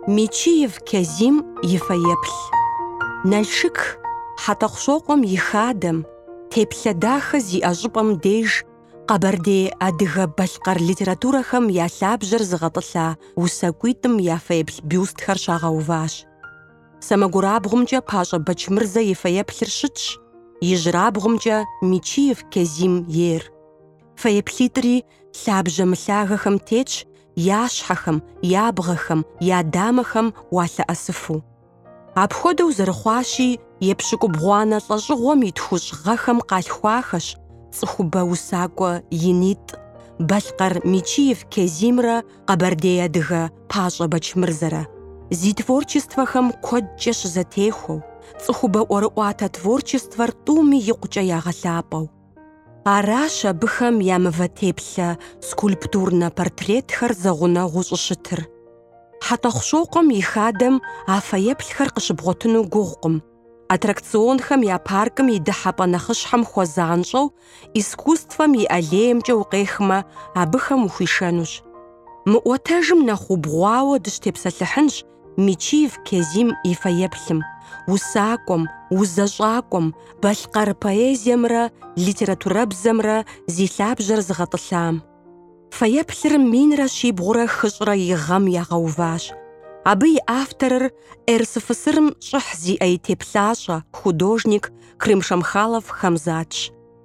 Мичиев Казим и фэеплъ. Налшык хьэтӏохъущокъуэм и хадэм, теплъэ дахэ зиӏэ щӏыпӏэм деж къэбэрдей-адыгэ балъкъэр литературэхэм я лъабжьэр зыгъэтӏылъа усакӏуитӏым я фэеплъ бюстхэр щагъэуващ. Сэмэгурабгъумкӏэ Пащӏэ Бэчмырзэ и фэеплъыр щытщ, ижьырабгъумкӏэ Мичиев Казим ейр. Фэеплъитӏри лъабжьэ мылъагэхэм тетщ, я щхьэхэм, я бгъэхэм, я дамэхэм уалъэӏэсыфу. Апхуэдэу зэрыхъуащи, епщыкӏубгъуанэ лӏэщӏыгъуэм и тхущӏ гъэхэм къалъхуахэщ цӏыхубэ усакӏуэ инитӏ балъкъэр Мичиев Казимрэ къэбэрдей-адыгэ Пащӏэ Бэчмырзэрэ. Зи творчествэхэм куэдкӏэ щызэтехуэу, цӏыхубэ ӏуэрыӏуатэ творчествэр тӏуми икъукӏэ ягъэлъапӏэу. Аращ абыхэм я мывэтеплъэ скульптурнэ портретхэр зэгъунэгъуу щӏыщытыр. Хьэтӏохъущокъуэм и хадэм а фэеплъхэр къыщыбгъуэтыну гугъукъым. Аттракционхэм я паркым и дыхьэпӏэ нэхъыщхьэм хуэзанщӏэу, искусствэм и аллеемкӏэ укъехмэ, абыхэм ухуишэнущ. Мы ӏуэтэжым нэхъ убгъуауэ дыщтепсэлъыхьынщ Мичиев Казим и фэеплъым, усакӏуэм, узэщӏакӏуэм, балъкъэр поэзиемрэ литературэбзэмрэ зи лъабжьэр зыгъэтӏылъам. Фэеплъыр минрэ щибгъурэ хыщӏрэ и гъэм ягъэуващ. Абы и авторыр РСФСРым щӏыхь зиӏэ и теплъащӏэ, художник Крым-Шамхалов Хамзатщ.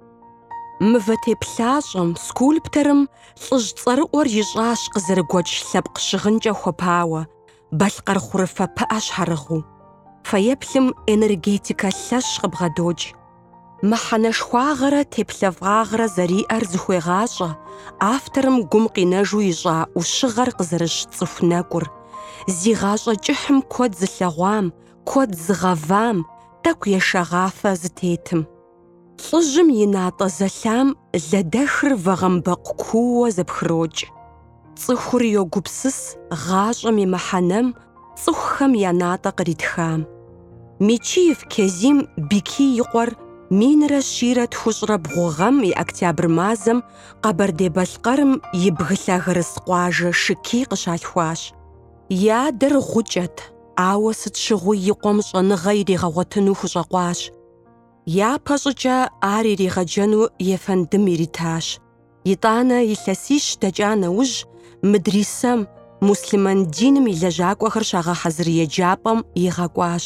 Мывэ теплъащӏэм, скульпторым лӏыжь цӏэрыӏуэр ищӏащ къызэрыгуэкӏ лъэпкъ щыгъынкӏэ хуэпауэ, балъкъэр хъурыфэ пыӏэ щхьэрыгъыу. Фэеплъым энергетикэ лъэщ къыбгъэдокӏ. Мыхьэнэшхуагъэрэ теплъэфӏагърэ зэриӏэр зыхуегъащӏэ авторым гум къинэжу ищӏа ӏущыгъэр къызэрыщ цӏыху нэкӏур. Зи гъащӏэ кӏыхьым куэд зылъэгъуам, куэд зыгъэвам, тӏэкӏу ешагъафэ зытетым. Лӏыжьым и натӏэ зэлъам лэдэхыр вагъэмбэкъу кууэ зэпхрокӏ. Цӏыхур йогупсыс гъащӏэм и мыхьэнэм, цӏыхухэм я натӏэ къритхам. Мичиев Казим Бики и къуэр минрэ щирэ тхущӏрэ бгъугъэм и октябрь мазэм Къэбэрдей-Балъкъэрым и бгылъагырыс къуажэ Шыкий къыщалъхуащ. И адэр гъукӏэт, ауэ сыт щыгъуи и къуэм щӏэныгъэ иригъэгъуэтыну хущӏэкъуащ. Япэ щӏыкӏэ ар иригъэджэну ефэндым иритащ. ИтӀанэ илъэсищ дэкӏа нэужь Мыдрисэм, Муслъмэн диным и лэжьакӏуэхэр щагъэхьэзыр еджапӏэм игъэкӏуащ.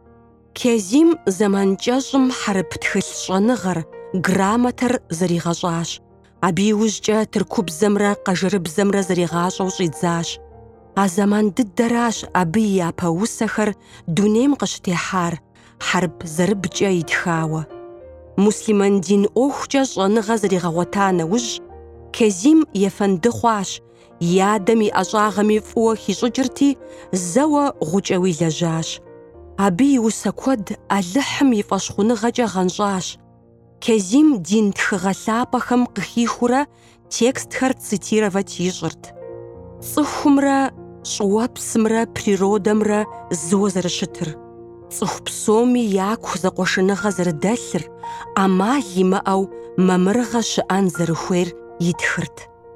Казим зэман кӏэщӏым хьэрып тхылъ щӏэныгъэр, грамотэр зэригъэщӏащ. Абы иужькӏэ тыркубзэмрэ къэжырыбзэмрэ зэригъащӏэу щӏидзащ. А зэман дыдэращ абы и япэ усэхэр дунейм къыщытехьар, хьэрып зэрыбкӏэ итхауэ. Муслъмэн дин ӏуэхукӏэ щӏэныгъэ зэригъэгъуэта нэужь, Казим ефэнды хъуащ, и адэм и ӏэщӏагъэми фӏыуэ хищӏыкӏырти, зэуэ гъукӏэуи лэжьащ. Абы и усэ куэд ӏэлыхьым и фӏэщхъуныгъэкӏэ гъэнщӏащ. Казим дин тхыгъэ лъапӏэхэм къыхихыурэ текстхэр цитировать ищӏырт. Цӏыхумрэ щӏыуэпсымрэ природэмрэ зыуэ зэрыщытыр, цӏыху псоми яку зэкъуэшыныгъэ зэрыдэлъыр, ӏэмал имыӏэу мамырыгъэ щыӏэн зэрыхуейр итхырт.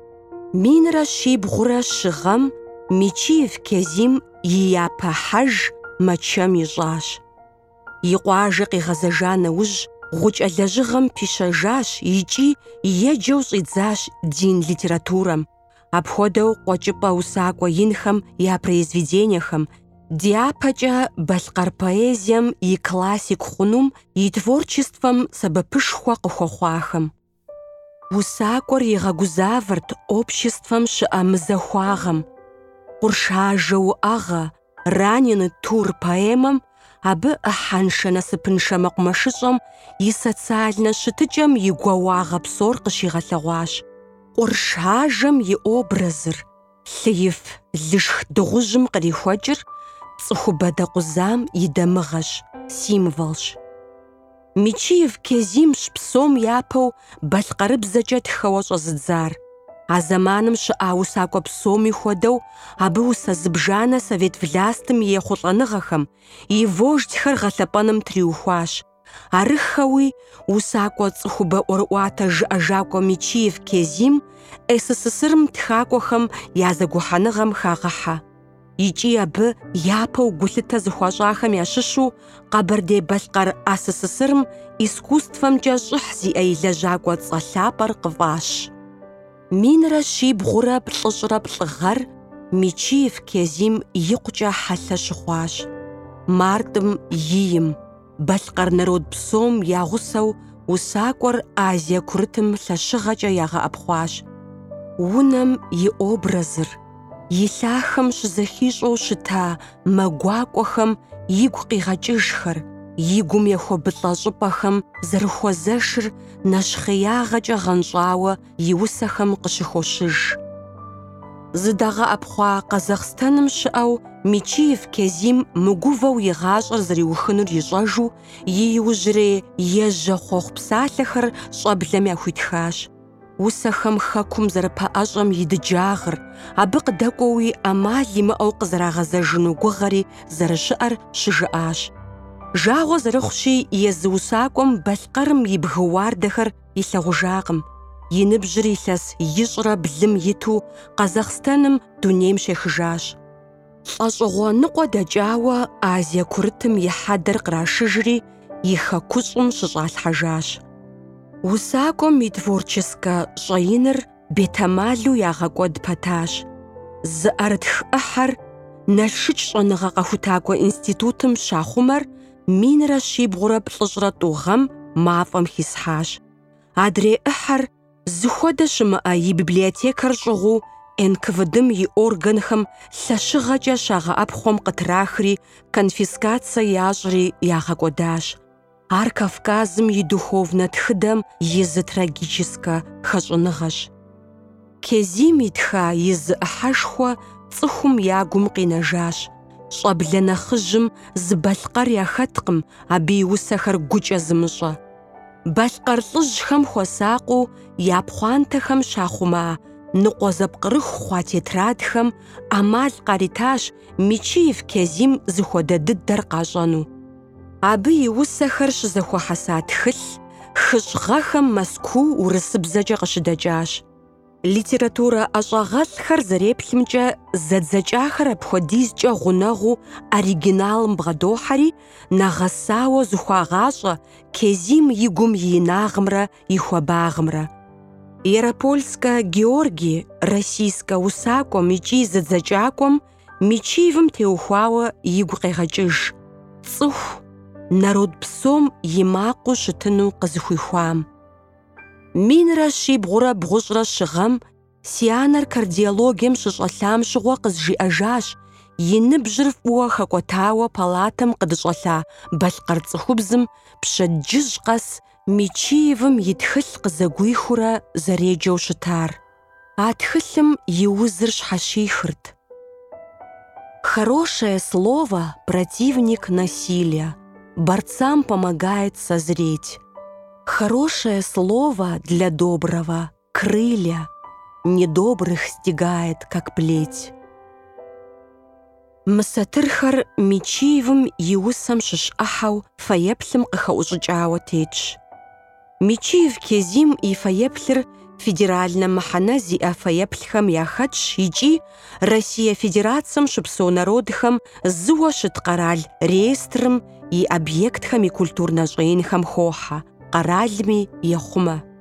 Минрэ щибгъурэ щыгъэм Мичиев Казим и япэ хьэж мэчэм ищӏащ. И къуажэ къигъэзэжа нэужь гъукӏэ лэжьыгъэм пищэжащ икӏи еджэу щӏидзащ дин литературэм. Апхуэдэу къуэкӏыпӏэ усакӏуэ инхэм я произведениехэм, дяпэкӏэ балъкъэр поэзием и классик хъунум, и творчествэм сэбэпышхуэ къыхуэхъуахэм. Усакӏуэр игъэгузавэрт обществэм щыӏэ мызэхуагъэм. «Къуршажэ уӏэгъэ», «Раненый тур» поэмэм абы ӏыхьэншэ насыпыншэ мэкъумэшыщӏэм и социальнэ щытыкӏэм и гуауагъэ псор къыщигъэлъэгъуащ. Къуршажэм и образыр лъыиф лышх дыгъужьым кърихуэкӏыр цӏыхубэ дэкъузам и дамыгъэщ, символщ. Мичиев Казимщ псом япэу балъкъэрыбзэкӏэ тхэуэ щӏэзыдзар. А зэманым щыӏа усакӏуэ псоми хуэдэу, абы усэ зыбжанэ совет властым и ехъулӏэныгъэхэм, и вождьхэр гъэлъэпӏэным триухуащ. Арыххэуи усакӏуэ цӏыхубэ ӏуэрыӏуатэ жыӏэжакӏуэ Мичиев Казим СССРым тхакӏуэхэм я зэгухьэныгъэм хагъыхьэ. икӀи абы япэу гулъытэ зыхуащӀахэм ящыщу Къэбэрдей-Балъкъэр АССРым искусствэмкӀэ щӀыхь зиӀэ и лэжьакӀуэ цӀэ-лъапӀэр къыфӀащ. Минрэ щибгъурэ плӀыщӀрэ плӀыгъэр Мичиев Кезим икъукӀэ хьэлъэ щыхъуащ. Мартым ийм Балъкъэр народ псом я гъусэу усакӀуэр Азие курытым лъэщыгъэкӀэ ягъэӀэпхъуащ. Унэм и образыр, и лъахэм щызэхищӀэу щыта мэгуакӀуэхэм игу къигъэкӀыжхэр, и гум ехуэбылӀэ щӀыпӀэхэм зэрыхуэзэшыр нэщхъеягъэкӀэ гъэнщӀауэ и усэхэм къыщыхощыж. ЗыдэгъэӀэпхъуа Къазахъстэным щыӀэу Мичиев Кезим мыгувэу и гъащӀэр зэриухынур ищӀэжу, и иужьрей ежьэ хъуэхъу псалъэхэр щӀэблэм яхуитхащ. Усэхэм хэкум зэрыпэӀэщӀэм и дыджагъыр, абы къыдэкӀуэуи Ӏэмал имыӀэу къызэрагъэзэжыну гугъэри зэрыщыӀэр щыжыӀащ. Жагъуэ зэрыхъущи, езы усакӀуэм Балъкъэрым и бгы уардэхэр илъагъужакъым. И ныбжьыр илъэс ищӀрэ блым иту Къазахъстэным дунейм щехыжащ. ЛӀэщӀыгъуэ ныкъуэ дэкӀауэ Азие курытым и хьэдэр кърашыжри, и хэкущӀум щыщӀалъхьэжащ. УсакӀуэм и творческэ щӀэиныр бетэмалу ягъэкӀуэд пэтащ. Зы Ӏэрытх Ӏыхьэр Налшык щӀэныгъэ къэхутакӀуэ институтым щахъумэр минрэ щибгъурэ плӀыщӀрэ тӀу гъэм мафӀэм хисхьащ. Адрей Ӏыхьэр зыхуэдэ щымыӀэ и библиотекэр щӀыгъуу НКВД-м и органхэм лъэщыгъэкӀэ щагъэӀэпхъуэм къытрахри, конфискацэ ящӀри ягъэкӀуэдащ. Ар Кавказым и духовнэ тхыдэм и зы трагическэ хэщӀыныгъэщ. Кезим итха и зы Ӏыхьэшхуэ цӀыхум я гум къинэжащ. ЩӀэблэ нэхъыжьым зы Балъкъэр яхэткъым, абы и усэхэр гукӀэ зымыщӀэ. Балъкъэр лӀыжьхэм хуэсакъыу я пхъуантэхэм щахъума ныкъуэ зэпкърыху хъуа тетрадхэм Ӏэмал къаритащ Мичиев Кезим зыхуэдэ дыдэр къащӀэну. Абы и усэхэр щызэхуэхьэса тхылъ хыщӀ-гъэхэм Мэзкуу урысыбзэкӀэ къыщыдэкӀащ. Литературэ ӀэщӀагъэлӀхэр зэреплъымкӀэ зэдзэкӀахэр апхуэдизкӀэ гъунэгъуу оригиналым бгъэдохьэри, нэгъэсауэ зыхуагъащӀэ Кезим и гум и инагъымрэ и хуабагъымрэ. Яропольскэ Георгий российскэ усакӀуэм икӀи зэдзэкӀакӀуэм Мичиевым теухуауэ игу къегъэкӀыж. Цӏыху, народ псом и макъыу щытыну къызыхуихуам. Минрэ щибгъурэ бгъущӀрэ щыгъэм си анэр кардиологием щыщӀэлъам щыгъуэ къызжиӀэжащ, и ныбжьыр фӀыуэ хэкӀуэтауэ палатэм къыдыщӀэлъа Балъкъэр цӀыхубзым пщэдджыжь къэс Мичиевым и тхылъ къызэгуихыурэ зэреджэу щытар. А тхылъым и узыр щхьэщихырт. Хорошее слово – противник насилия. Борцам помогает созреть. Хорошее слово для доброго – крылья. Недобрых стигает, как плеть. Мысэтырхэр Мичиевым и усэм щыщӀыхьэу фэеплъым къыхэӀущӀыкӀауэ тетщ. Мичиев Кезим и фэеплъыр федеральнэ мыхьэнэ зиӀэ фэеплъхэм яхэтщ икӀи Россие Федерацием щыпсэу народхэм зыуэ щыт къэрал реестрым и объектхэм и культурнэ щӀеинхэм хохьэ, къэралми ехъумэ.